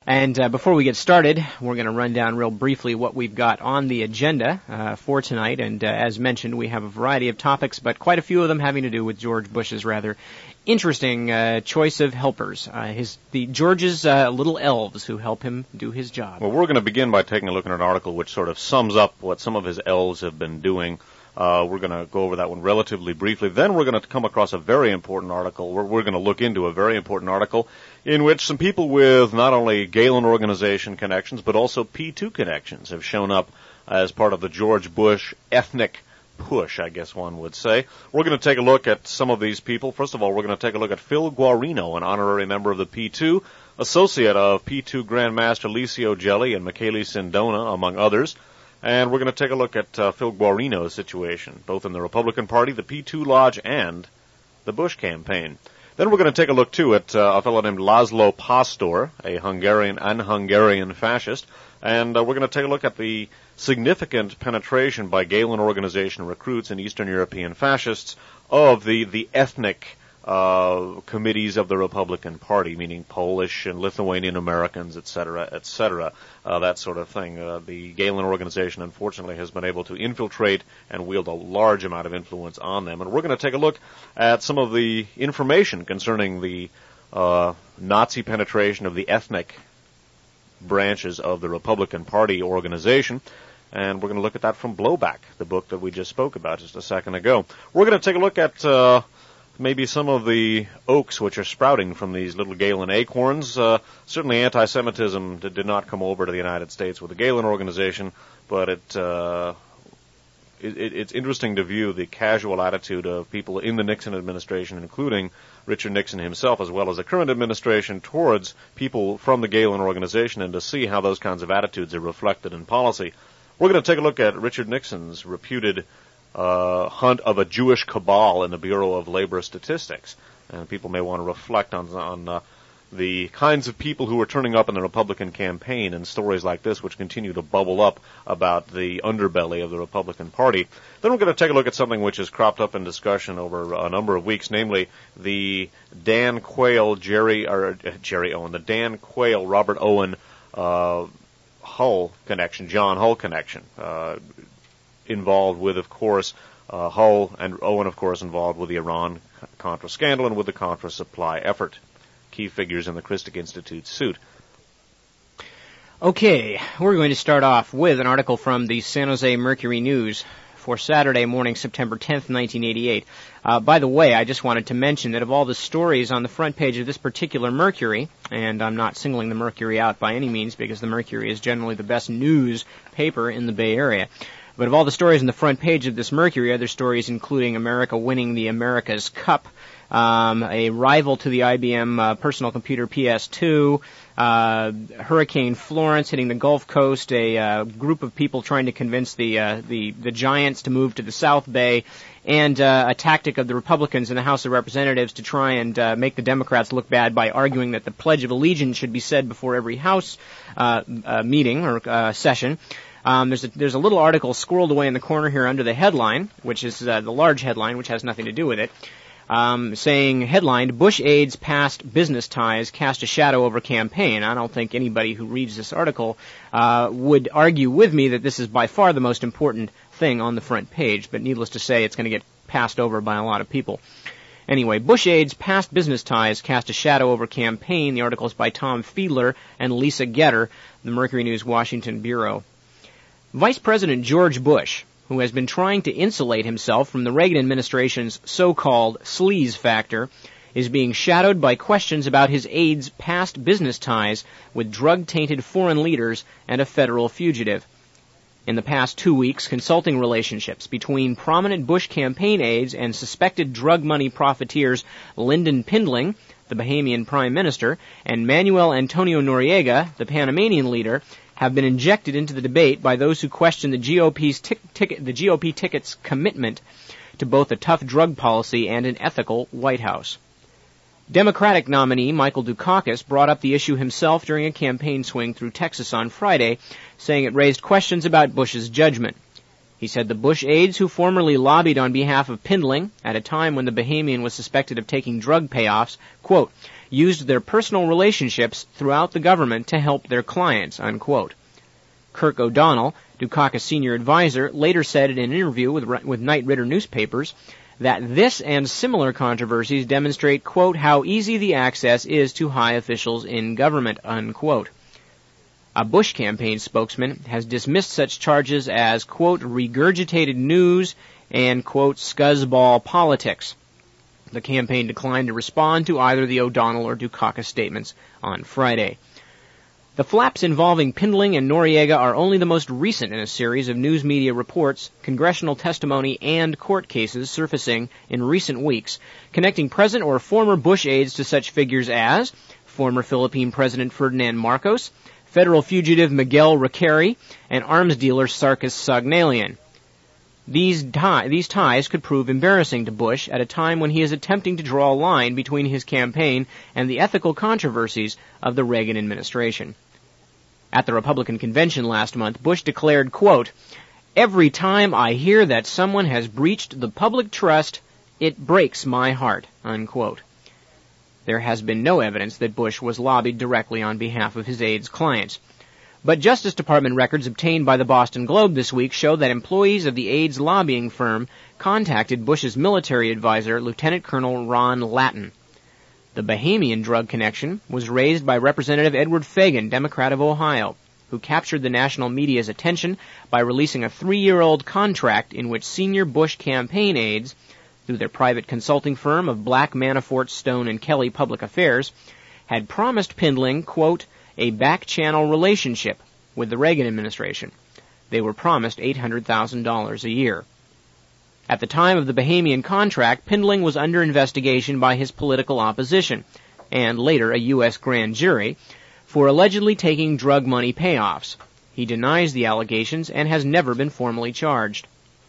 And before we get started, we're going to run down real briefly what we've got on the agenda for tonight. And as mentioned, we have a variety of topics, but quite a few of them having to do with George Bush's rather interesting choice of helpers, George's little elves who help him do his job. Well, we're going to begin by taking a look at an article which sort of sums up what some of his elves have been doing. We're going to go over that one relatively briefly. Then we're going to come across a very important article. We're going to look into a very important article in which some people with not only Galen Organization connections, but also P2 connections have shown up as part of the George Bush ethnic push, I guess one would say. We're going to take a look at some of these people. First of all, we're going to take a look at Phil Guarino, an honorary member of the P2, associate of P2 Grandmaster Licio Gelli and Michele Sindona, among others. And we're going to take a look at Phil Guarino's situation, both in the Republican Party, the P2 Lodge, and the Bush campaign. Then we're going to take a look, too, at a fellow named Laszlo Pastor, a Hungarian fascist. And we're going to take a look at the significant penetration by Galen Organization recruits and Eastern European fascists of the ethnic committees of the Republican Party, meaning Polish and Lithuanian Americans, etc., that sort of thing. The Galen Organization, unfortunately, has been able to infiltrate and wield a large amount of influence on them. And we're going to take a look at some of the information concerning the Nazi penetration of the ethnic branches of the Republican Party organization. And we're going to look at that from Blowback, the book that we just spoke about just a second ago. We're going to take a look at maybe some of the oaks which are sprouting from these little Galen acorns. Certainly anti-Semitism did not come over to the United States with the Galen Organization, but it's interesting to view the casual attitude of people in the Nixon administration, including Richard Nixon himself, as well as the current administration, towards people from the Galen Organization, and to see how those kinds of attitudes are reflected in policy. We're going to take a look at Richard Nixon's reputed hunt of a Jewish cabal in the Bureau of Labor Statistics. And people may want to reflect on the kinds of people who are turning up in the Republican campaign and stories like this which continue to bubble up about the underbelly of the Republican Party. Then we're going to take a look at something which has cropped up in discussion over a number of weeks, namely the Dan Quayle, the Dan Quayle, Robert Owen, Hull connection, John Hull connection, involved with, of course, Hull and Owen, of course, involved with the Iran-Contra scandal and with the Contra supply effort. Key figures in the Christic Institute suit. Okay, we're going to start off with an article from the San Jose Mercury News for Saturday morning, September 10th, 1988. By the way, I just wanted to mention that of all the stories on the front page of this particular Mercury, and I'm not singling the Mercury out by any means because the Mercury is generally the best news paper in the Bay Area, but of all the stories on the front page of this Mercury, other stories including America winning the America's Cup, a rival to the IBM personal computer PS2, Hurricane Florence hitting the Gulf Coast, a group of people trying to convince the Giants to move to the South Bay, and a tactic of the Republicans in the House of Representatives to try and make the Democrats look bad by arguing that the Pledge of Allegiance should be said before every House meeting or session. There's a little article squirreled away in the corner here under the headline, which is the large headline, which has nothing to do with it, saying, headlined, Bush aides past business ties cast a shadow over campaign. I don't think anybody who reads this article would argue with me that this is by far the most important thing on the front page, but needless to say, it's going to get passed over by a lot of people. Anyway, Bush aides past business ties cast a shadow over campaign. The article is by Tom Fiedler and Lisa Getter, the Mercury News Washington Bureau. Vice President George Bush, who has been trying to insulate himself from the Reagan administration's so-called sleaze factor, is being shadowed by questions about his aides' past business ties with drug-tainted foreign leaders and a federal fugitive. In the past 2 weeks, consulting relationships between prominent Bush campaign aides and suspected drug money profiteers Lyndon Pindling, the Bahamian prime minister, and Manuel Antonio Noriega, the Panamanian leader, have been injected into the debate by those who question the GOP ticket's commitment to both a tough drug policy and an ethical White House. Democratic nominee Michael Dukakis brought up the issue himself during a campaign swing through Texas on Friday, saying it raised questions about Bush's judgment. He said the Bush aides who formerly lobbied on behalf of Pindling at a time when the Bahamian was suspected of taking drug payoffs, quote, used their personal relationships throughout the government to help their clients, unquote. Kirk O'Donnell, Dukakis' senior advisor, later said in an interview with Knight Ridder newspapers that this and similar controversies demonstrate, quote, how easy the access is to high officials in government, unquote. A Bush campaign spokesman has dismissed such charges as, quote, regurgitated news and, quote, scuzzball politics. The campaign declined to respond to either the O'Donnell or Dukakis statements on Friday. The flaps involving Pindling and Noriega are only the most recent in a series of news media reports, congressional testimony, and court cases surfacing in recent weeks, connecting present or former Bush aides to such figures as former Philippine President Ferdinand Marcos, federal fugitive Miguel Requeri, and arms dealer Sarkis Tsognalian. These ties could prove embarrassing to Bush at a time when he is attempting to draw a line between his campaign and the ethical controversies of the Reagan administration. At the Republican convention last month, Bush declared, quote, every time I hear that someone has breached the public trust, it breaks my heart, unquote. There has been no evidence that Bush was lobbied directly on behalf of his aides' clients. But Justice Department records obtained by the Boston Globe this week show that employees of the aides lobbying firm contacted Bush's military advisor, Lieutenant Colonel Ron Lattin. The Bahamian drug connection was raised by Representative Edward Fagan, Democrat of Ohio, who captured the national media's attention by releasing a 3-year-old contract in which senior Bush campaign aides, through their private consulting firm of Black, Manafort, Stone, and Kelly Public Affairs, had promised Pindling, quote, a back-channel relationship with the Reagan administration. They were promised $800,000 a year. At the time of the Bahamian contract, Pindling was under investigation by his political opposition, and later a U.S. grand jury, for allegedly taking drug money payoffs. He denies the allegations and has never been formally charged.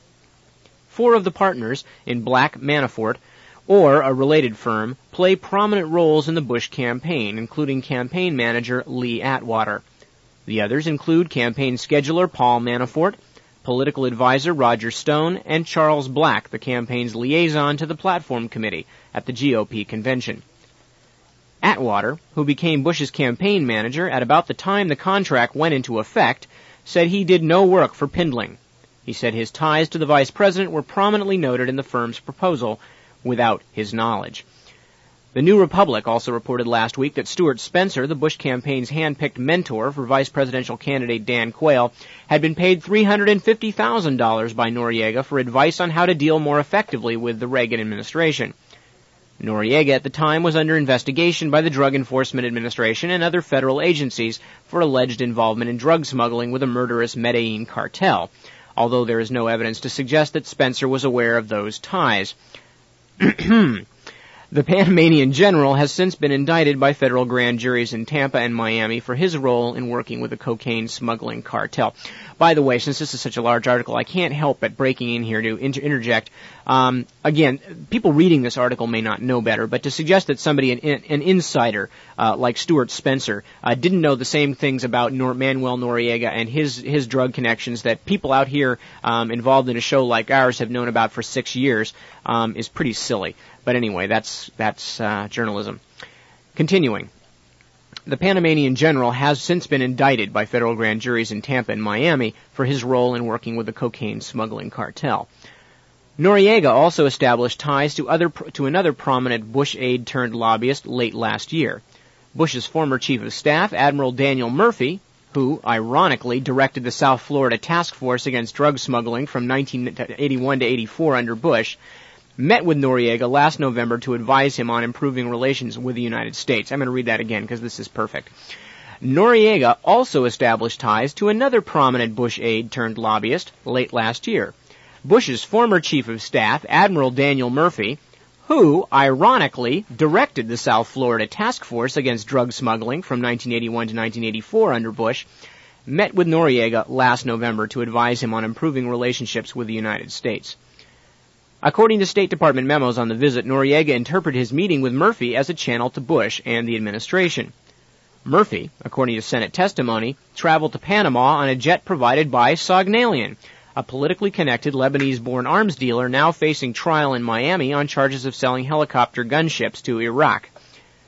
4 of the partners in Black Manafort, or a related firm, play prominent roles in the Bush campaign, including campaign manager Lee Atwater. The others include campaign scheduler Paul Manafort, political advisor Roger Stone, and Charles Black, the campaign's liaison to the Platform Committee at the GOP convention. Atwater, who became Bush's campaign manager at about the time the contract went into effect, said he did no work for Pindling. He said his ties to the vice president were prominently noted in the firm's proposal, without his knowledge. The New Republic also reported last week that Stuart Spencer, the Bush campaign's hand-picked mentor for vice presidential candidate Dan Quayle, had been paid $350,000 by Noriega for advice on how to deal more effectively with the Reagan administration. Noriega at the time was under investigation by the Drug Enforcement Administration and other federal agencies for alleged involvement in drug smuggling with a murderous Medellin cartel, although there is no evidence to suggest that Spencer was aware of those ties. The Panamanian general has since been indicted by federal grand juries in Tampa and Miami for his role in working with the cocaine smuggling cartel. By the way, since this is such a large article, I can't help but breaking in here to interject. Again, people reading this article may not know better, but to suggest that somebody, an insider like Stuart Spencer, didn't know the same things about Manuel Noriega and his drug connections that people out here involved in a show like ours have known about for 6 years is pretty silly. But anyway, that's journalism. Continuing. The Panamanian general has since been indicted by federal grand juries in Tampa and Miami for his role in working with the cocaine smuggling cartel. Noriega also established ties to another prominent Bush aide turned lobbyist late last year. Bush's former chief of staff, Admiral Daniel Murphy, who, ironically, directed the South Florida Task Force against drug smuggling from 1981 to 84 under Bush, met with Noriega last November to advise him on improving relations with the United States. I'm going to read that again because this is perfect. Noriega also established ties to another prominent Bush aide turned lobbyist late last year. Bush's former chief of staff, Admiral Daniel Murphy, who, ironically, directed the South Florida Task Force against drug smuggling from 1981 to 1984 under Bush, met with Noriega last November to advise him on improving relationships with the United States. According to State Department memos on the visit, Noriega interpreted his meeting with Murphy as a channel to Bush and the administration. Murphy, according to Senate testimony, traveled to Panama on a jet provided by Tsognalian, a politically connected Lebanese-born arms dealer now facing trial in Miami on charges of selling helicopter gunships to Iraq.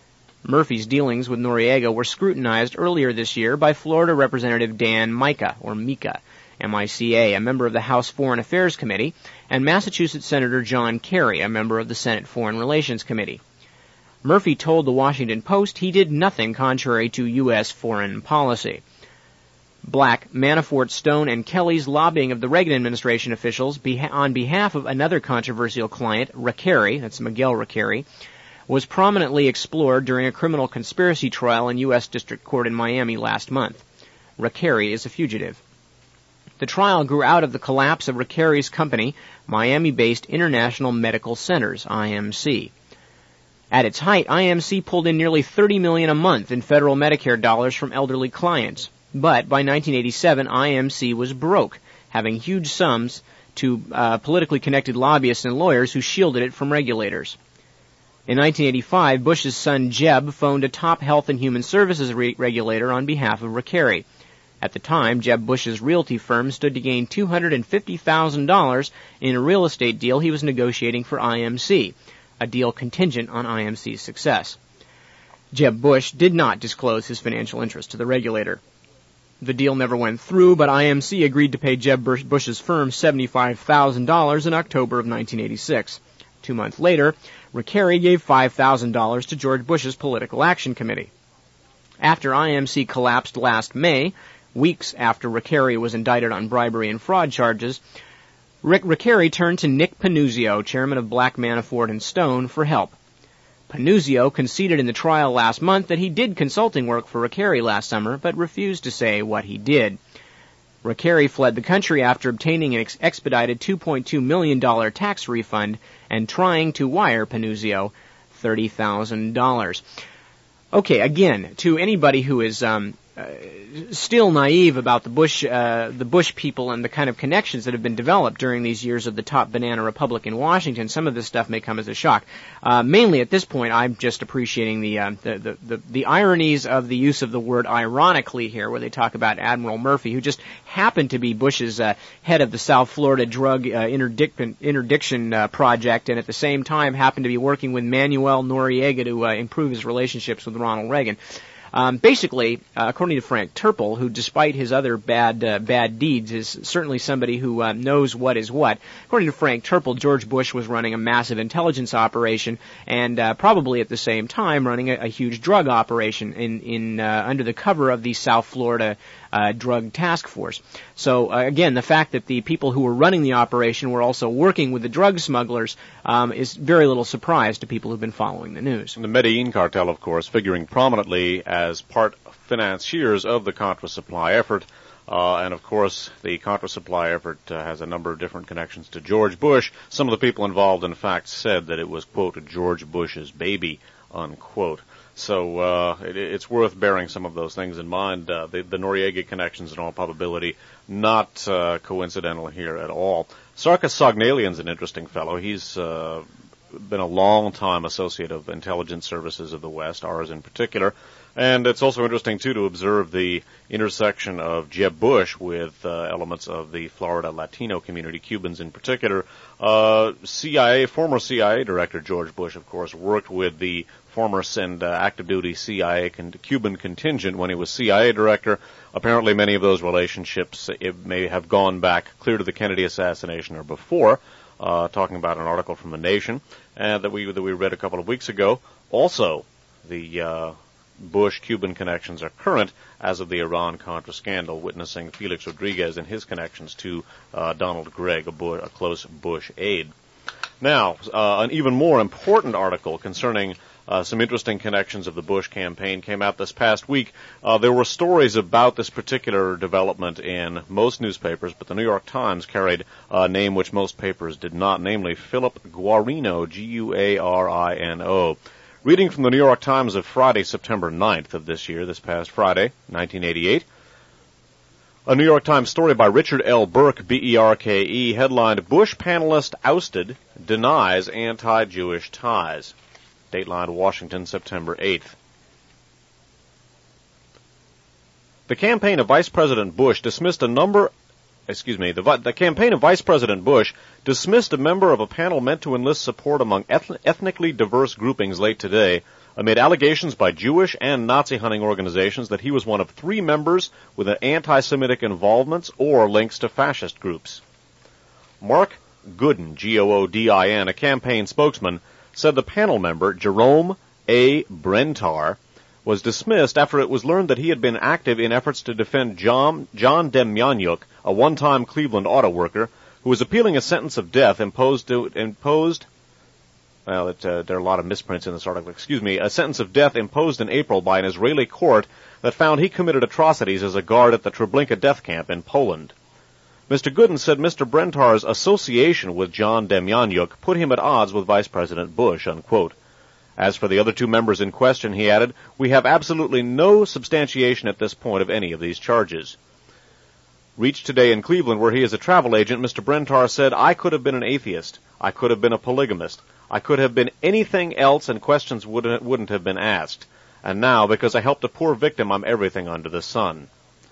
Murphy's dealings with Noriega were scrutinized earlier this year by Florida Representative Dan Mica, or Mica, M-I-C-A, a member of the House Foreign Affairs Committee, and Massachusetts Senator John Kerry, a member of the Senate Foreign Relations Committee. Murphy told the Washington Post he did nothing contrary to U.S. foreign policy. Black, Manafort, Stone, and Kelly's lobbying of the Reagan administration officials on behalf of another controversial client, Recarey, that's Miguel Recarey, was prominently explored during a criminal conspiracy trial in U.S. District Court in Miami last month. Recarey is a fugitive. The trial grew out of the collapse of Recarey's company, Miami-based International Medical Centers, IMC. At its height, IMC pulled in nearly $30 million a month in federal Medicare dollars from elderly clients. But by 1987, IMC was broke, having huge sums to politically connected lobbyists and lawyers who shielded it from regulators. In 1985, Bush's son Jeb phoned a top health and human services regulator on behalf of Recarey. At the time, Jeb Bush's realty firm stood to gain $250,000 in a real estate deal he was negotiating for IMC, a deal contingent on IMC's success. Jeb Bush did not disclose his financial interest to the regulator. The deal never went through, but IMC agreed to pay Jeb Bush's firm $75,000 in October of 1986. 2 months later, Recarey gave $5,000 to George Bush's Political Action Committee. After IMC collapsed last May, weeks after Recarey was indicted on bribery and fraud charges, Recarey turned to Nick Pannunzio, chairman of Black, Manafort, and Stone, for help. Pannunzio conceded in the trial last month that he did consulting work for Recarey last summer, but refused to say what he did. Recarey fled the country after obtaining an expedited $2.2 million tax refund and trying to wire Pannunzio $30,000. Okay, again, to anybody who is still naive about the Bush people and the kind of connections that have been developed during these years of the top banana republic in Washington, some of this stuff may come as a shock. Mainly at this point, I'm just appreciating the ironies of the use of the word ironically here, where they talk about Admiral Murphy, who just happened to be Bush's head of the South Florida drug interdiction project, and at the same time happened to be working with Manuel Noriega to improve his relationships with Ronald Reagan. Basically, according to Frank Turple, who despite his other bad deeds is certainly somebody who knows what is what, according to Frank Turple, George Bush was running a massive intelligence operation and probably at the same time running a huge drug operation in under the cover of the South Florida Drug Task Force. So again, the fact that the people who were running the operation were also working with the drug smugglers is very little surprise to people who've been following the news. And the Medellin cartel, of course, figuring prominently as part financiers of the Contra supply effort. And of course, the Contra supply effort has a number of different connections to George Bush. Some of the people involved, in fact, said that it was, quote, George Bush's baby, unquote. So it's worth bearing some of those things in mind. The Noriega connections, in all probability, not coincidental here at all. Sarkis Sognalian's an interesting fellow. He's been a long-time associate of intelligence services of the West, ours in particular. And it's also interesting, too, to observe the intersection of Jeb Bush with elements of the Florida Latino community, Cubans in particular. Former CIA Director George Bush, of course, worked with the former and active-duty CIA Cuban contingent when he was CIA Director. Apparently many of those relationships may have gone back clear to the Kennedy assassination or before, talking about an article from The Nation that we read a couple of weeks ago. Also, the Bush-Cuban connections are current as of the Iran-Contra scandal, witnessing Felix Rodriguez and his connections to Donald Gregg, a close Bush aide. Now, an even more important article concerning some interesting connections of the Bush campaign came out this past week. There were stories about this particular development in most newspapers, but the New York Times carried a name which most papers did not, namely Philip Guarino, Guarino. Reading from the New York Times of Friday, September 9th of this year, this past Friday, 1988, a New York Times story by Richard L. Burke, B-E-R-K-E, headlined, Bush panelist ousted, denies anti-Jewish ties. Dateline Washington, September 8th. The campaign of Vice President Bush dismissed a member of a panel meant to enlist support among ethnically diverse groupings late today amid allegations by Jewish and Nazi hunting organizations that he was one of 3 members with anti-Semitic involvements or links to fascist groups. Mark Goodin, Goodin, a campaign spokesman, said the panel member, Jerome A. Brentar, was dismissed after it was learned that he had been active in efforts to defend John Demjanjuk, a one-time Cleveland auto worker, who was appealing a sentence of death imposed there are a lot of misprints in this article, a sentence of death imposed in April by an Israeli court that found he committed atrocities as a guard at the Treblinka death camp in Poland. Mr. Goodin said Mr. Brentar's association with John Demjanjuk put him at odds with Vice President Bush, unquote. As for the other 2 members in question, he added, we have absolutely no substantiation at this point of any of these charges. Reached today in Cleveland, where he is a travel agent, Mr. Brentar said, I could have been an atheist. I could have been a polygamist. I could have been anything else and questions wouldn't have been asked. And now, because I helped a poor victim, I'm everything under the sun.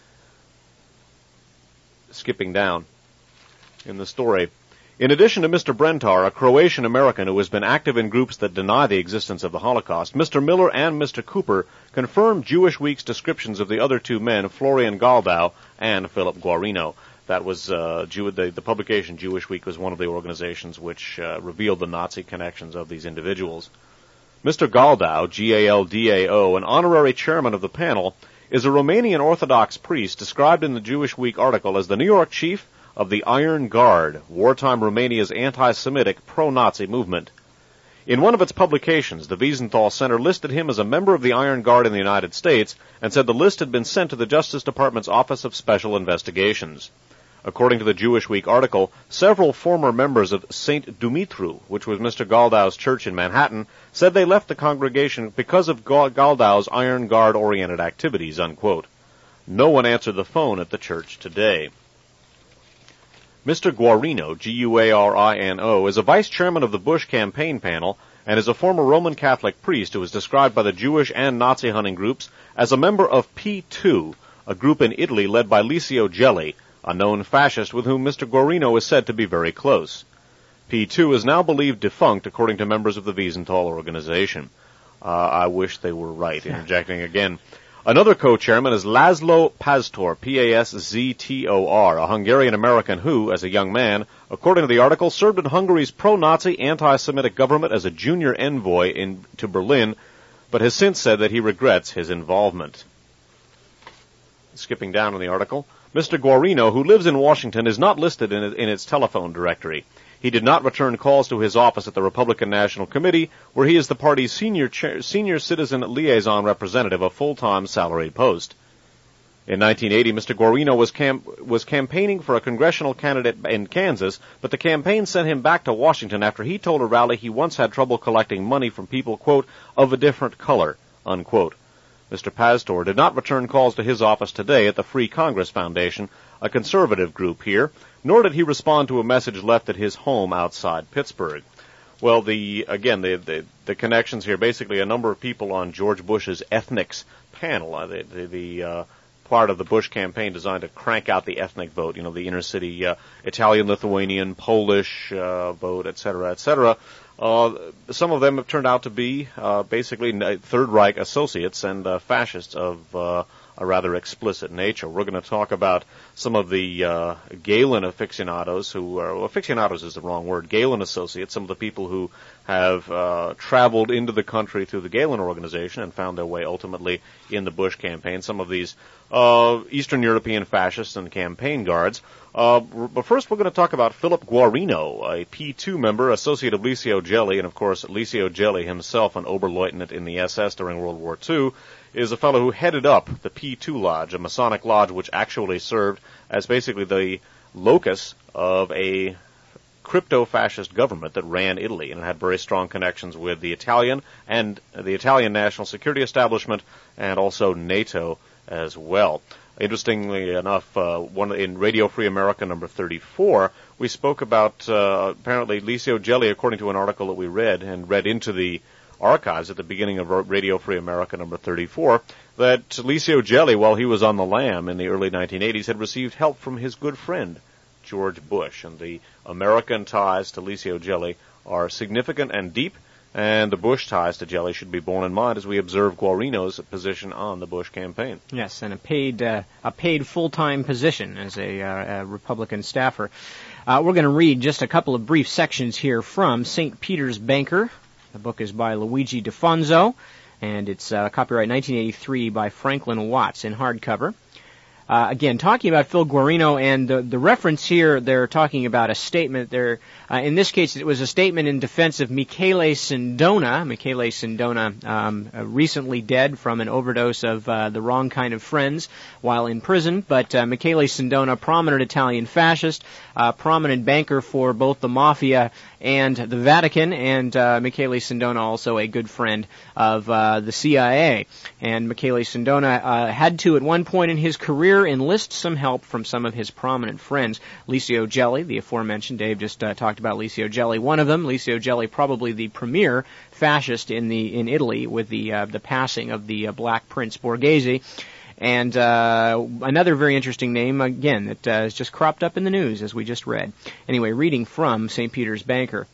Skipping down in the story. In addition to Mr. Brentar, a Croatian American who has been active in groups that deny the existence of the Holocaust, Mr. Miller and Mr. Cooper confirmed Jewish Week's descriptions of the other 2 men, Florian Galdau and Philip Guarino. That was the publication Jewish Week was one of the organizations which revealed the Nazi connections of these individuals. Mr. Galdau, Galdao, an honorary chairman of the panel, is a Romanian Orthodox priest described in the Jewish Week article as the New York chief of the Iron Guard, wartime Romania's anti-Semitic pro-Nazi movement. In one of its publications, the Wiesenthal Center listed him as a member of the Iron Guard in the United States and said the list had been sent to the Justice Department's Office of Special Investigations. According to the Jewish Week article, several former members of St. Dumitru, which was Mr. Galdau's church in Manhattan, said they left the congregation because of Galdau's Iron Guard-oriented activities, unquote. No one answered the phone at the church today. Mr. Guarino, Guarino, is a vice chairman of the Bush campaign panel and is a former Roman Catholic priest who is described by the Jewish and Nazi hunting groups as a member of P2, a group in Italy led by Licio Gelli, a known fascist with whom Mr. Guarino is said to be very close. P2 is now believed defunct, according to members of the Wiesenthal organization. I wish they were right, interjecting again. Another co-chairman is Laszlo Pastor, P-A-S-Z-T-O-R, a Hungarian-American who, as a young man, according to the article, served in Hungary's pro-Nazi, anti-Semitic government as a junior envoy to Berlin, but has since said that he regrets his involvement. Skipping down in the article, Mr. Guarino, who lives in Washington, is not listed in its telephone directory. He did not return calls to his office at the Republican National Committee, where he is the party's senior citizen liaison representative, a full-time salaried post. In 1980, Mr. Guarino was campaigning for a congressional candidate in Kansas, but the campaign sent him back to Washington after he told a rally he once had trouble collecting money from people, quote, of a different color, unquote. Mr. Pastor did not return calls to his office today at the Free Congress Foundation, a conservative group here, nor did he respond to a message left at his home outside Pittsburgh. Well, the connections here, basically a number of people on George Bush's ethnics panel, the part of the Bush campaign designed to crank out the ethnic vote, the inner city Italian, Lithuanian, Polish vote, et cetera, some of them have turned out to be basically Third Reich associates and fascists of a rather explicit nature. We're going to talk about some of the Galen aficionados aficionados is the wrong word, Galen associates, some of the people who have traveled into the country through the Galen organization and found their way ultimately in the Bush campaign, some of these Eastern European fascists and campaign guards. But first we're going to talk about Philip Guarino, a P2 member, associate of Licio Gelli, and of course Licio Gelli himself, an Oberleutnant in the SS during World War II, is a fellow who headed up the P2 Lodge, a Masonic lodge which actually served as basically the locus of a crypto-fascist government that ran Italy, and it had very strong connections with the Italian national security establishment and also NATO as well. Interestingly enough, in Radio Free America number 34, we spoke about apparently Licio Gelli, according to an article that we read into the archives at the beginning of Radio Free America number 34, that Licio Gelli, while he was on the lam in the early 1980s, had received help from his good friend, George Bush. And the American ties to Licio Gelli are significant and deep, And the Bush ties to Jelly should be borne in mind as we observe Guarino's position on the Bush campaign. Yes, and a paid full-time position as a Republican staffer. We're going to read just a couple of brief sections here from St. Peter's Banker. The book is by Luigi Defonso, and it's copyright 1983 by Franklin Watts in hardcover. Again, talking about Phil Guarino, and the reference here, they're talking about a statement there. In this case, it was a statement in defense of Michele Sindona. Michele Sindona, recently dead from an overdose of the wrong kind of friends while in prison. But Michele Sindona, prominent Italian fascist, prominent banker for both the Mafia and the Vatican, and Michele Sindona also a good friend of the CIA. And Michele Sindona had to, at one point in his career, enlist some help from some of his prominent friends. Licio Gelli, the aforementioned, Dave just talked about Licio Gelli, one of them. Licio Gelli, probably the premier fascist in Italy, with the passing of the Black Prince Borghese. And another very interesting name, again, that has just cropped up in the news, as we just read. Anyway, reading from St. Peter's Banker.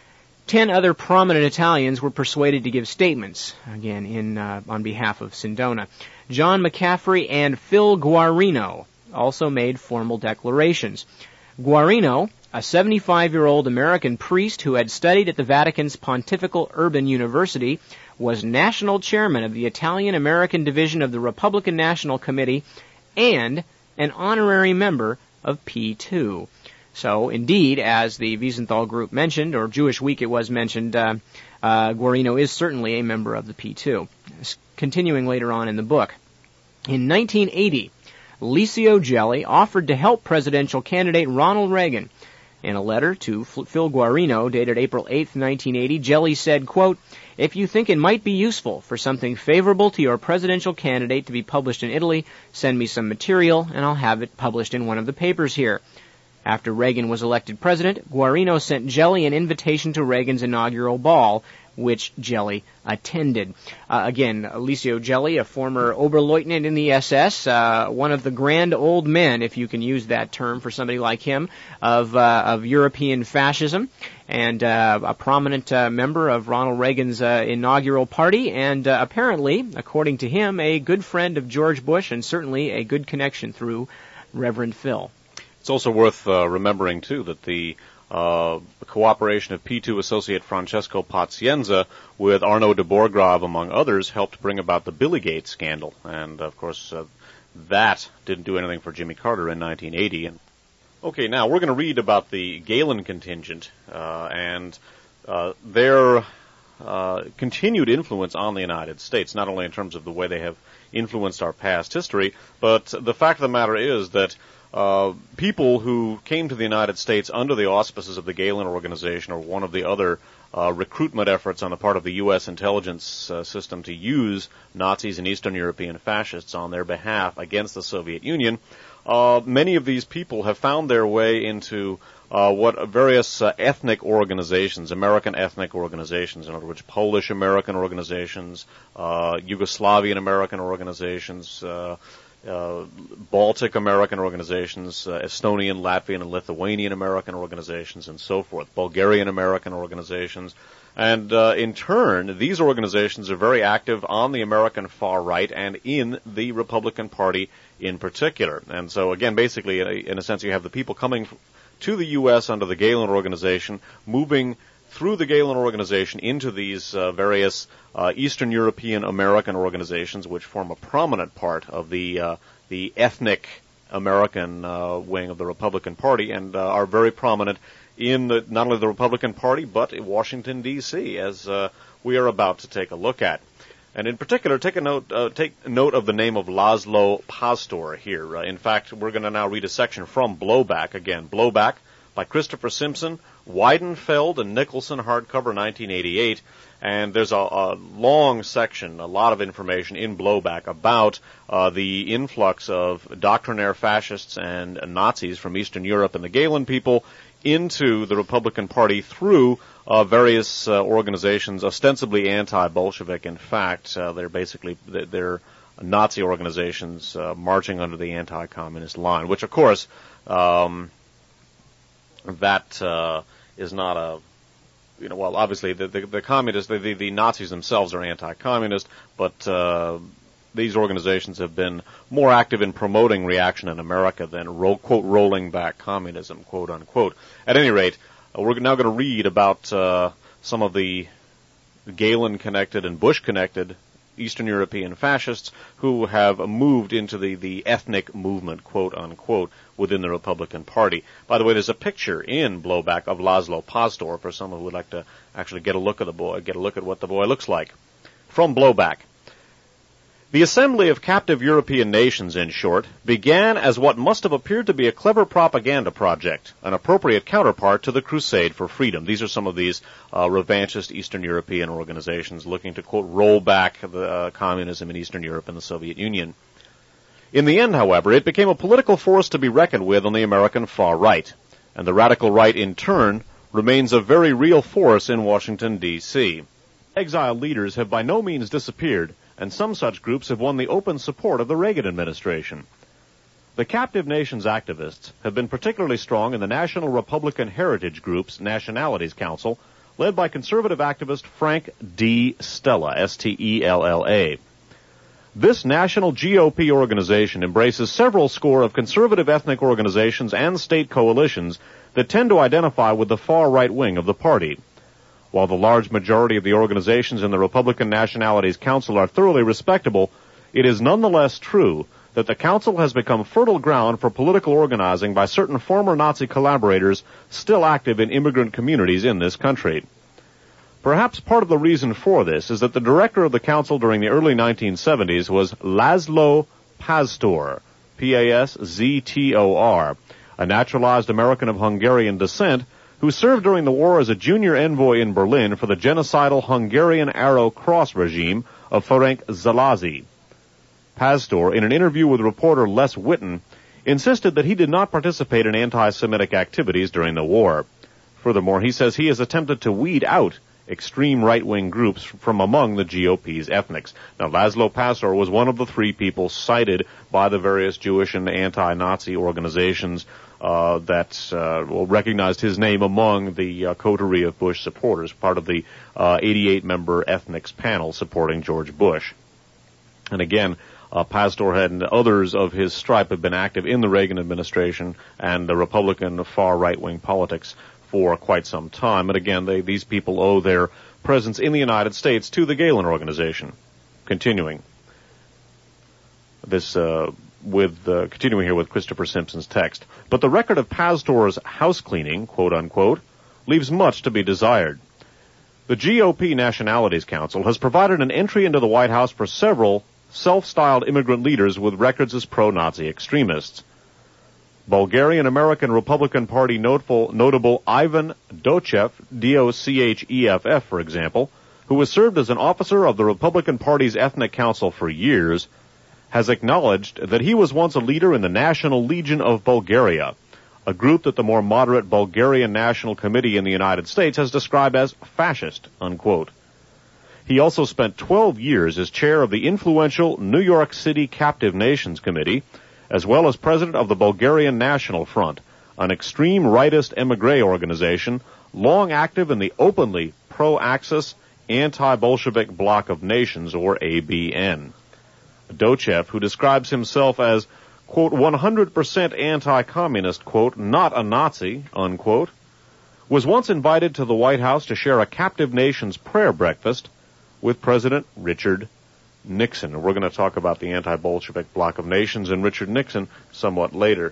10 other prominent Italians were persuaded to give statements, again, on behalf of Sindona. John McCaffrey and Phil Guarino also made formal declarations. Guarino, a 75-year-old American priest who had studied at the Vatican's Pontifical Urban University, was national chairman of the Italian-American division of the Republican National Committee and an honorary member of P2. So, indeed, as the Wiesenthal Group mentioned, or Jewish Week it was mentioned, Guarino is certainly a member of the P2. Continuing later on in the book. In 1980, Licio Gelli offered to help presidential candidate Ronald Reagan. In a letter to Phil Guarino, dated April 8, 1980, Gelli said, quote, "If you think it might be useful for something favorable to your presidential candidate to be published in Italy, send me some material and I'll have it published in one of the papers here." After Reagan was elected president, Guarino sent Gelli an invitation to Reagan's inaugural ball, which Gelli attended. Again, Licio Gelli, a former Oberleutnant in the SS, one of the grand old men, if you can use that term for somebody like him, of European fascism, and a prominent member of Ronald Reagan's inaugural party, and apparently, according to him, a good friend of George Bush, and certainly a good connection through Reverend Phil. It's also worth remembering, too, that the cooperation of P2 associate Francesco Pazienza with Arnaud de Bourgrave, among others, helped bring about the Billygate scandal. And, of course, that didn't do anything for Jimmy Carter in 1980. Okay, now we're going to read about the Galen contingent and their continued influence on the United States, not only in terms of the way they have influenced our past history, but the fact of the matter is that people who came to the United States under the auspices of the Galen Organization or one of the other recruitment efforts on the part of the U.S. intelligence system to use Nazis and Eastern European fascists on their behalf against the Soviet Union, many of these people have found their way into what various ethnic organizations, American ethnic organizations, in other words, Polish American organizations, Yugoslavian American organizations, Baltic American organizations, Estonian, Latvian, and Lithuanian American organizations, and so forth, Bulgarian American organizations. And in turn, these organizations are very active on the American far right and in the Republican Party in particular. And so, again, basically, in a sense, you have the people coming to the U.S. under the Galen Organization, moving through the Galen Organization into these various Eastern European American organizations, which form a prominent part of the ethnic American wing of the Republican Party, and are very prominent in not only the Republican Party, but in Washington, D.C., as we are about to take a look at. And in particular, take note of the name of Laszlo Pastor here. In fact, we're going to now read a section from Blowback. Again, Blowback by Christopher Simpson, Weidenfeld and Nicholson, hardcover, 1988. And there's a long section, a lot of information in Blowback about the influx of doctrinaire fascists and Nazis from Eastern Europe and the Galen people into the Republican Party through various organizations, ostensibly anti-Bolshevik. In fact, they're Nazi organizations marching under the anti-communist line, which, of course, that is not well, obviously the communists, the Nazis themselves are anti-communist, but these organizations have been more active in promoting reaction in America than, quote, rolling back communism, quote unquote. At any rate, we're now going to read about some of the Galen-connected and Bush-connected Eastern European fascists who have moved into the ethnic movement, quote unquote, within the Republican Party. By the way, there's a picture in Blowback of Laszlo Pastor for someone who would like to actually get a look at the boy, get a look at what the boy looks like. From Blowback. The Assembly of Captive European Nations, in short, began as what must have appeared to be a clever propaganda project, an appropriate counterpart to the Crusade for Freedom. These are some of these revanchist Eastern European organizations looking to, quote, roll back the communism in Eastern Europe and the Soviet Union. In the end, however, it became a political force to be reckoned with on the American far right, and the radical right, in turn, remains a very real force in Washington, D.C. Exiled leaders have by no means disappeared, and some such groups have won the open support of the Reagan administration. The captive nations activists have been particularly strong in the National Republican Heritage Group's Nationalities Council, led by conservative activist Frank D. Stella, S-T-E-L-L-A. This national GOP organization embraces several score of conservative ethnic organizations and state coalitions that tend to identify with the far right wing of the party. While the large majority of the organizations in the Republican Nationalities Council are thoroughly respectable, it is nonetheless true that the Council has become fertile ground for political organizing by certain former Nazi collaborators still active in immigrant communities in this country. Perhaps part of the reason for this is that the director of the Council during the early 1970s was Laszlo Pastor, P-A-S-Z-T-O-R, a naturalized American of Hungarian descent who served during the war as a junior envoy in Berlin for the genocidal Hungarian Arrow Cross regime of Ferenc Szálasi. Pastor, in an interview with reporter Les Witten, insisted that he did not participate in anti-Semitic activities during the war. Furthermore, he says he has attempted to weed out extreme right-wing groups from among the GOP's ethnics. Now, Laszlo Pastor was one of the three people cited by the various Jewish and anti-Nazi organizations that recognized his name among the coterie of Bush supporters, part of the 88-member ethnics panel supporting George Bush. And again, Pastor and others of his stripe have been active in the Reagan administration and the Republican far right-wing politics for quite some time. And again, these people owe their presence in the United States to the Galen organization. Continuing this continuing here with Christopher Simpson's text. But the record of Pastor's house cleaning, quote unquote, leaves much to be desired. The GOP Nationalities Council has provided an entry into the White House for several self-styled immigrant leaders with records as pro-Nazi extremists. Bulgarian-American Republican Party notable Ivan Dochev, D-O-C-H-E-F-F, for example, who has served as an officer of the Republican Party's Ethnic Council for years, has acknowledged that he was once a leader in the National Legion of Bulgaria, a group that the more moderate Bulgarian National Committee in the United States has described as fascist, unquote. He also spent 12 years as chair of the influential New York City Captive Nations Committee, as well as president of the Bulgarian National Front, an extreme rightist émigré organization long active in the openly pro-Axis, anti-Bolshevik bloc of nations, or ABN. Dochev, who describes himself as, quote, 100% anti-communist, quote, not a Nazi, unquote, was once invited to the White House to share a captive nations prayer breakfast with President Richard Nixon. We're going to talk about the anti-Bolshevik bloc of nations and Richard Nixon somewhat later.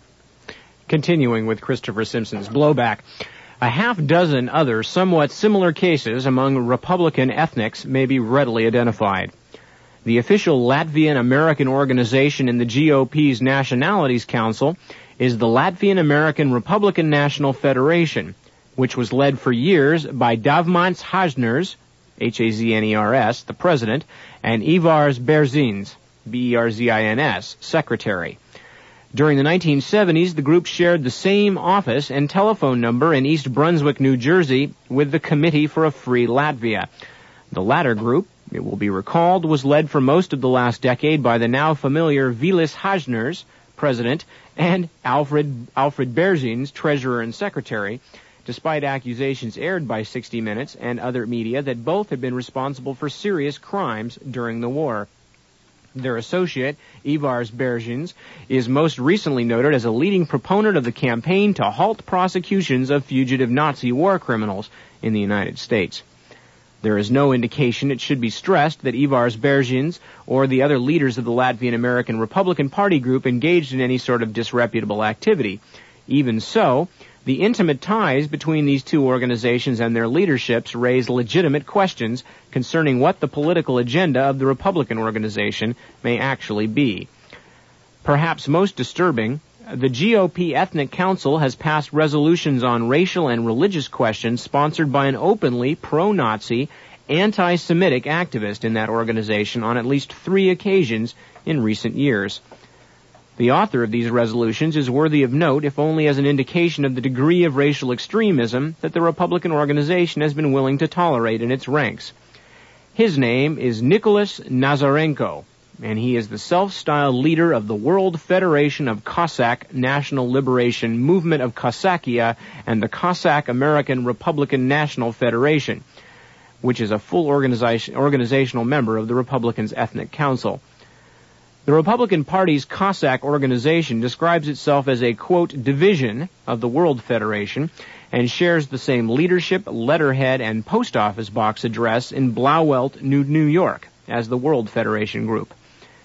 Continuing with Christopher Simpson's Blowback, a half dozen other somewhat similar cases among Republican ethnics may be readily identified. The official Latvian American organization in the GOP's Nationalities Council is the Latvian American Republican National Federation, which was led for years by Davmants Hazners, H-A-Z-N-E-R-S, the president, and Ivars Berzins, B-E-R-Z-I-N-S, secretary. During the 1970s, the group shared the same office and telephone number in East Brunswick, New Jersey, with the Committee for a Free Latvia. The latter group, it will be recalled, was led for most of the last decade by the now familiar Vilis Hazners, president, and Alfred Berzins, treasurer and secretary. despite accusations aired by 60 Minutes and other media that both had been responsible for serious crimes during the war. Their associate, Ivars Bergins, is most recently noted as a leading proponent of the campaign to halt prosecutions of fugitive Nazi war criminals in the United States. There is no indication, it should be stressed, that Ivars Bergins or the other leaders of the Latvian American Republican Party group engaged in any sort of disreputable activity. Even so, the intimate ties between these two organizations and their leaderships raise legitimate questions concerning what the political agenda of the Republican organization may actually be. Perhaps most disturbing, the GOP Ethnic Council has passed resolutions on racial and religious questions sponsored by an openly pro-Nazi, anti-Semitic activist in that organization on at least 3 occasions in recent years. The author of these resolutions is worthy of note, if only as an indication of the degree of racial extremism that the Republican organization has been willing to tolerate in its ranks. His name is Nicholas Nazarenko, and he is the self-styled leader of the World Federation of Cossack National Liberation Movement of Cossakia and the Cossack American Republican National Federation, which is a full organizational member of the Republicans' Ethnic Council. The Republican Party's Cossack organization describes itself as a, quote, division of the World Federation and shares the same leadership, letterhead, and post office box address in Blauwelt, New York, as the World Federation group.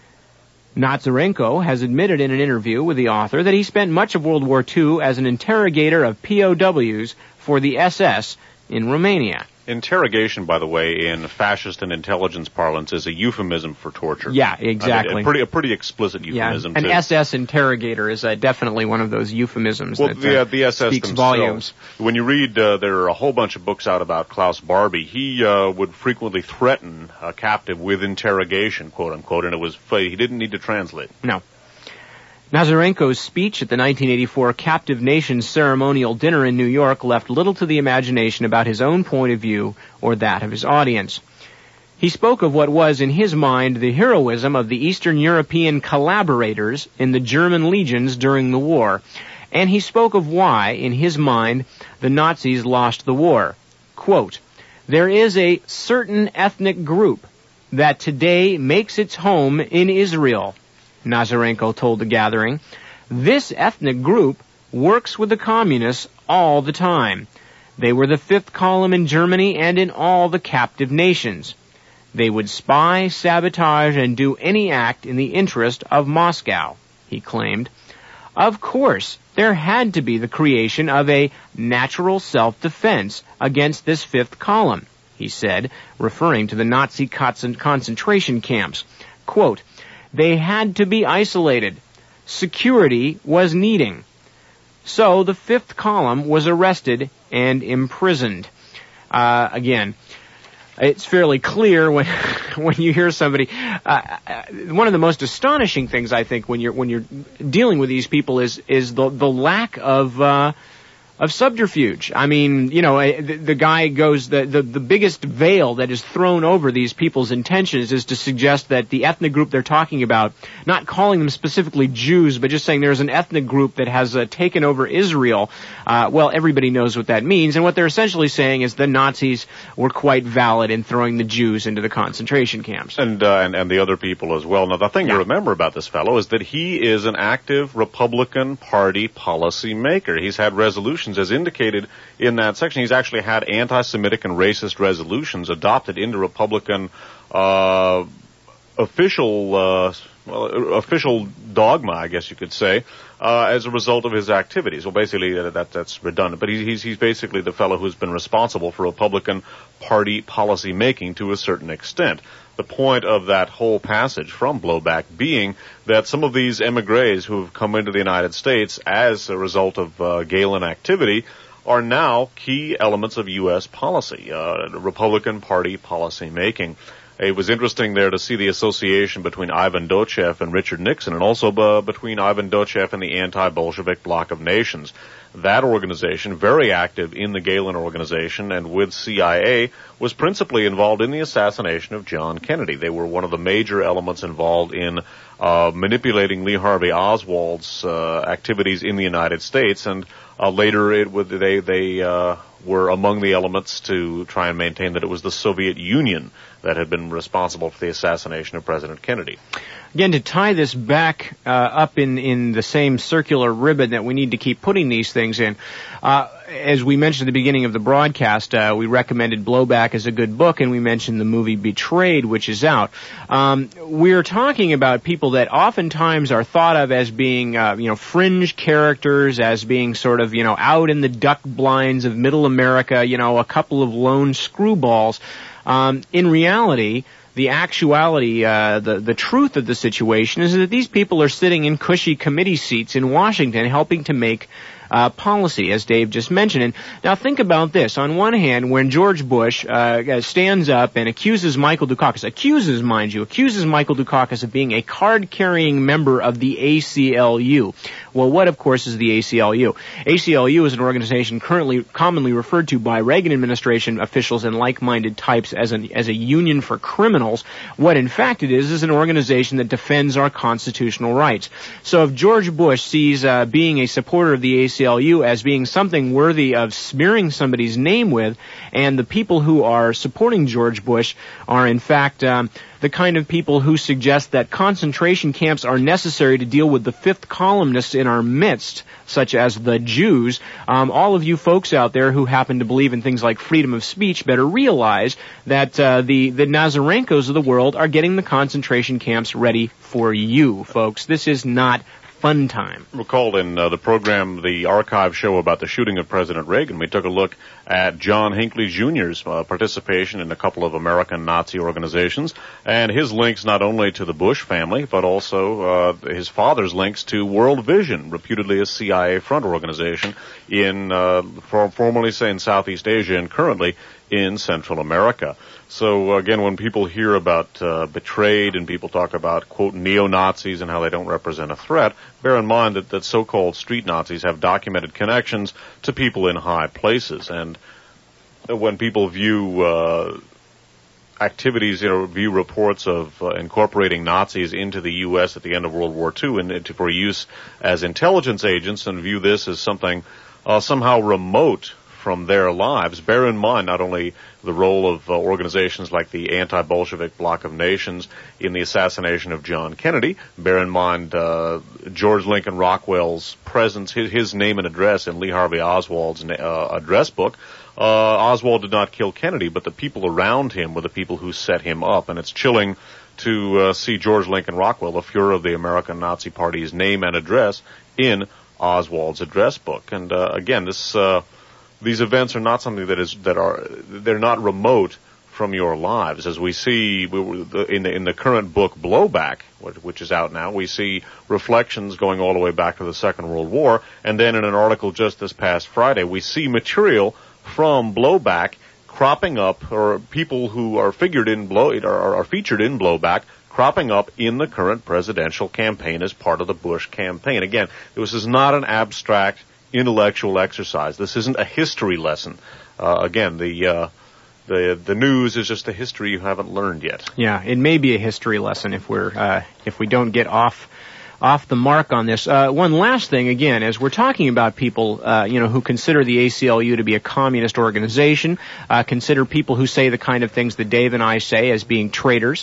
Nazarenko has admitted in an interview with the author that he spent much of World War II as an interrogator of POWs for the SS in Romania. Interrogation, by the way, in fascist and intelligence parlance, is a euphemism for torture. Yeah, exactly. I mean, a pretty explicit euphemism. Yeah, an SS interrogator is definitely one of those euphemisms that the SS speaks themselves, volumes. When you read, there are a whole bunch of books out about Klaus Barbie. He would frequently threaten a captive with interrogation, quote unquote, and he didn't need to translate. No. Nazarenko's speech at the 1984 Captive Nations ceremonial dinner in New York left little to the imagination about his own point of view or that of his audience. He spoke of what was, in his mind, the heroism of the Eastern European collaborators in the German legions during the war, and he spoke of why, in his mind, the Nazis lost the war. Quote, "There is a certain ethnic group that today makes its home in Israel," Nazarenko told the gathering. "This ethnic group works with the communists all the time. They were the 5th column in Germany and in all the captive nations. They would spy, sabotage, and do any act in the interest of Moscow," he claimed. Of course, there had to be the creation of a natural self-defense against this 5th column, he said, referring to the Nazi concentration camps. Quote, "They had to be isolated. Security was needing. So the 5th column was arrested and imprisoned." Again, it's fairly clear when you hear somebody. One of the most astonishing things, I think, when you're dealing with these people is the lack of subterfuge. I mean, you know, the guy goes, the biggest veil that is thrown over these people's intentions is to suggest that the ethnic group they're talking about, not calling them specifically Jews, but just saying there's an ethnic group that has taken over Israel. Well, everybody knows what that means, and what they're essentially saying is the Nazis were quite valid in throwing the Jews into the concentration camps. And the other people as well. Now, the thing to remember about this fellow is that he is an active Republican Party policy maker. He's had resolutions, as indicated in that section. He's actually had anti-Semitic and racist resolutions adopted into Republican official dogma, I guess you could say, as a result of his activities. Well, basically, that's redundant, but he's basically the fellow who's been responsible for Republican Party policy making to a certain extent. The point of that whole passage from Blowback being that some of these emigres who have come into the United States as a result of Galen activity are now key elements of U.S. policy, Republican Party policy making. It was interesting there to see the association between Ivan Dochev and Richard Nixon, and also between Ivan Dochev and the anti-Bolshevik bloc of nations. That organization, very active in the Galen organization and with CIA, was principally involved in the assassination of John Kennedy. They were one of the major elements involved in manipulating Lee Harvey Oswald's activities in the United States, and Later, they were among the elements to try and maintain that it was the Soviet Union that had been responsible for the assassination of President Kennedy. Again, to tie this back up in the same circular ribbon that we need to keep putting these things in, as we mentioned at the beginning of the broadcast, we recommended Blowback as a good book, and we mentioned the movie Betrayed, which is out. We're talking about people that oftentimes are thought of as being, fringe characters, as being sort of, out in the duck blinds of middle America, a couple of lone screwballs. In reality, the actuality, the truth of the situation is that these people are sitting in cushy committee seats in Washington helping to make policy, as Dave just mentioned. And now think about this. On one hand, when George Bush stands up and accuses Michael Dukakis, accuses Michael Dukakis of being a card-carrying member of the ACLU. Well, what, of course, is the ACLU? ACLU is an organization currently commonly referred to by Reagan administration officials and like-minded types as a union for criminals. What, in fact, it is an organization that defends our constitutional rights. So if George Bush sees being a supporter of the ACLU as being something worthy of smearing somebody's name with, and the people who are supporting George Bush are, in fact, the kind of people who suggest that concentration camps are necessary to deal with the fifth columnists in our midst, such as the Jews. All of you folks out there who happen to believe in things like freedom of speech better realize that the Nazarenkos of the world are getting the concentration camps ready for you, folks. This is not fun time. Recalled in the program, the archive show about the shooting of President Reagan, we took a look at John Hinckley Jr.'s participation in a couple of American Nazi organizations, and his links not only to the Bush family, but also his father's links to World Vision, reputedly a CIA front organization formerly say in Southeast Asia and currently in Central America. So again, when people hear about Betrayed and people talk about, quote, neo-Nazis and how they don't represent a threat, bear in mind that so-called street Nazis have documented connections to people in high places. And when people view activities, view reports of incorporating Nazis into the U.S. at the end of World War II and for use as intelligence agents and view this as something somehow remote from their lives, bear in mind not only the role of organizations like the Anti-Bolshevik Bloc of Nations in the assassination of John Kennedy, bear in mind George Lincoln Rockwell's presence, his name and address in Lee Harvey Oswald's address book. Oswald did not kill Kennedy, but the people around him were the people who set him up, and it's chilling to see George Lincoln Rockwell, the Fuhrer of the American Nazi Party's name and address in Oswald's address book. And again, these events are not something they're not remote from your lives. As we see in the current book Blowback, which is out now, we see reflections going all the way back to the Second World War, and then in an article just this past Friday, we see material from Blowback cropping up, or people who are featured in Blowback cropping up in the current presidential campaign as part of the Bush campaign. Again, this is not an abstract intellectual exercise. This isn't a history lesson. Again, the news is just a history you haven't learned yet. Yeah, it may be a history lesson if we don't get off the mark on this. One last thing, again, as we're talking about people, who consider the ACLU to be a communist organization, consider people who say the kind of things that Dave and I say as being traitors,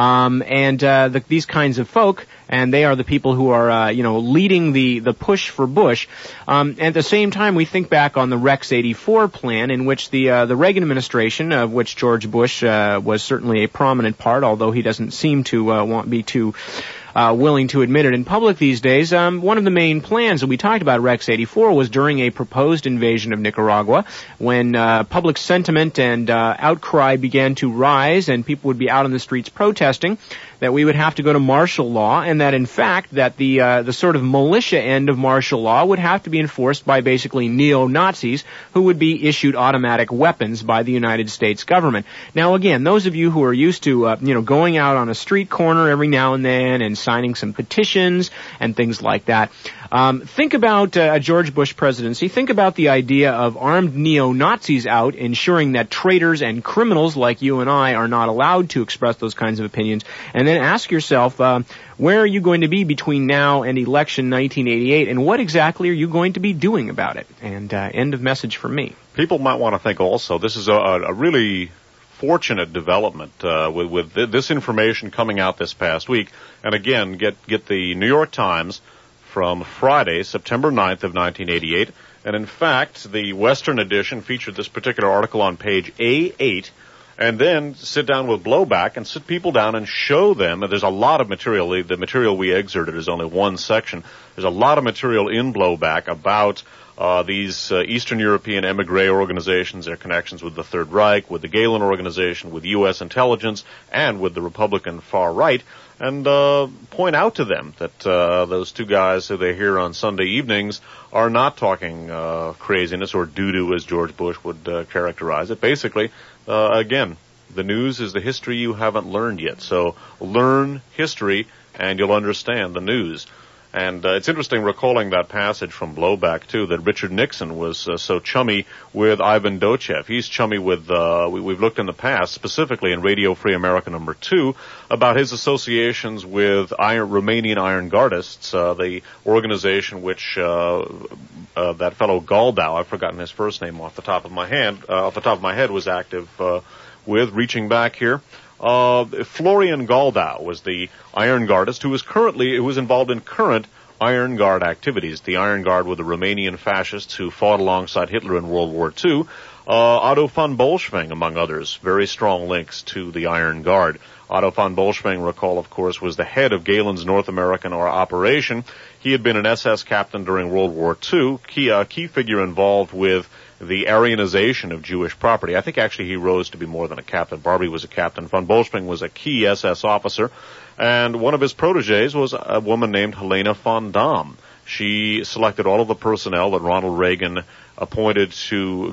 these kinds of folk, and they are the people who are, leading the push for Bush. At the same time, we think back on the Rex 84 plan, in which the Reagan administration, of which George Bush was certainly a prominent part, although he doesn't seem to be too willing to admit it in public these days. One of the main plans that we talked about, Rex 84, was during a proposed invasion of Nicaragua, when public sentiment and outcry began to rise and people would be out on the streets protesting, that we would have to go to martial law, and that in fact that the sort of militia end of martial law would have to be enforced by basically neo-Nazis who would be issued automatic weapons by the United States government. Now again, those of you who are used to going out on a street corner every now and then and signing some petitions and things like that, Think about a George Bush presidency. Think about the idea of armed neo-Nazis out, ensuring that traitors and criminals like you and I are not allowed to express those kinds of opinions. And then ask yourself, where are you going to be between now and election 1988, and what exactly are you going to be doing about it? And end of message from me. People might want to think also, this is a really fortunate development with this information coming out this past week. And again, get the New York Times from Friday, September 9th of 1988. And in fact, the Western edition featured this particular article on page A8. And then sit down with Blowback and sit people down and show them. And there's a lot of material. The material we excerpted is only one section. There's a lot of material in Blowback about these Eastern European emigre organizations, their connections with the Third Reich, with the Gehlen organization, with U.S. intelligence, and with the Republican far right, and point out to them that those two guys who they hear on Sunday evenings are not talking craziness or doo-doo, as George Bush would characterize it. Basically, again, the news is the history you haven't learned yet. So learn history, and you'll understand the news. And it's interesting recalling that passage from Blowback, too, that Richard Nixon was so chummy with Ivan Dochev. He's chummy with, we've looked in the past, specifically in Radio Free America number 2, about his associations with Romanian Iron Guardists, the organization which that fellow Galdau, I've forgotten his first name off the top of my head, was active with, reaching back here. Florian Galdau was the Iron Guardist who was involved in current Iron Guard activities. The Iron Guard were the Romanian fascists who fought alongside Hitler in World War II. Otto von Bolschwing, among others, very strong links to the Iron Guard. Otto von Bolschwing, recall, of course, was the head of Gehlen's North American operation. He had been an SS captain during World War II, key figure involved with the Aryanization of Jewish property. I think actually he rose to be more than a captain. Barbie was a captain. Von Bolschwing was a key SS officer. And one of his proteges was a woman named Helena von Dahm. She selected all of the personnel that Ronald Reagan appointed to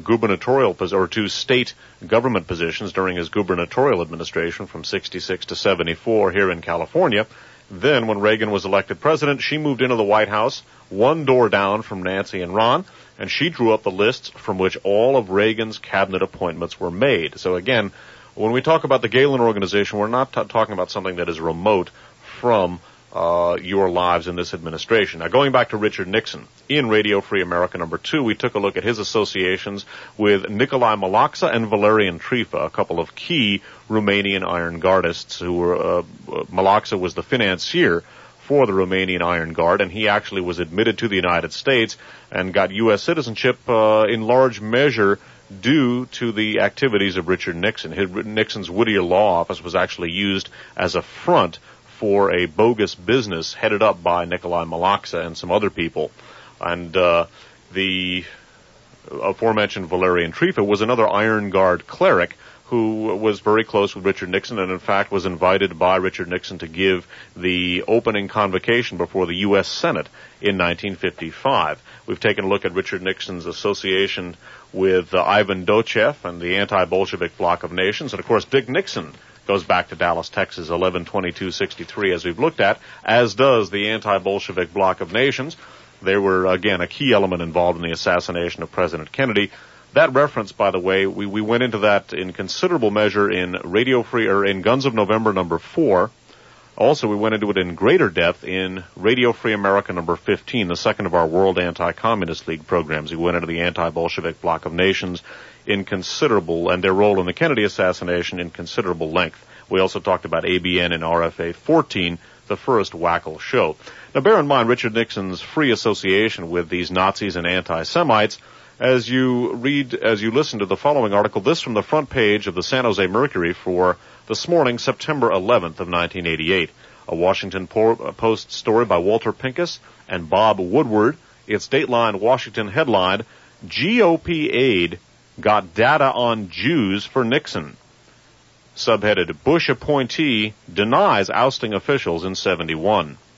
to state government positions during his gubernatorial administration from 66 to 74 here in California. Then, when Reagan was elected president, she moved into the White House, one door down from Nancy and Ron, and she drew up the lists from which all of Reagan's cabinet appointments were made. So again, when we talk about the Gehlen organization, we're not talking about something that is remote from your lives in this administration. Now, going back to Richard Nixon, in Radio Free America number 2, we took a look at his associations with Nicolae Malaxa and Valerian Trifa, a couple of key Romanian Iron Guardists who were, Malaxa was the financier for the Romanian Iron Guard, and he actually was admitted to the United States and got U.S. citizenship in large measure due to the activities of Richard Nixon. Nixon's Whittier Law Office was actually used as a front for a bogus business headed up by Nicolae Malaxa and some other people. And the aforementioned Valerian Trifa was another Iron Guard cleric who was very close with Richard Nixon and, in fact, was invited by Richard Nixon to give the opening convocation before the U.S. Senate in 1955. We've taken a look at Richard Nixon's association with Ivan Dochev and the anti-Bolshevik bloc of nations. And, of course, Dick Nixon goes back to Dallas, Texas, 11/22/63, as we've looked at, as does the anti-Bolshevik bloc of nations. They were, again, a key element involved in the assassination of President Kennedy. That reference, by the way, we went into that in considerable measure in in Guns of November number 4. Also, we went into it in greater depth in Radio Free America number 15, the second of our World Anti-Communist League programs. We went into the anti-Bolshevik bloc of nations in considerable, and their role in the Kennedy assassination in considerable length. We also talked about ABN and RFA 14, the first Wackel show. Now, bear in mind Richard Nixon's free association with these Nazis and anti-Semites. As you listen to the following article, this from the front page of the San Jose Mercury for this morning, September 11th of 1988. A Washington Post story by Walter Pincus and Bob Woodward. Its Dateline Washington headline, GOP aide got data on Jews for Nixon. Subheaded, Bush appointee denies ousting officials in 71.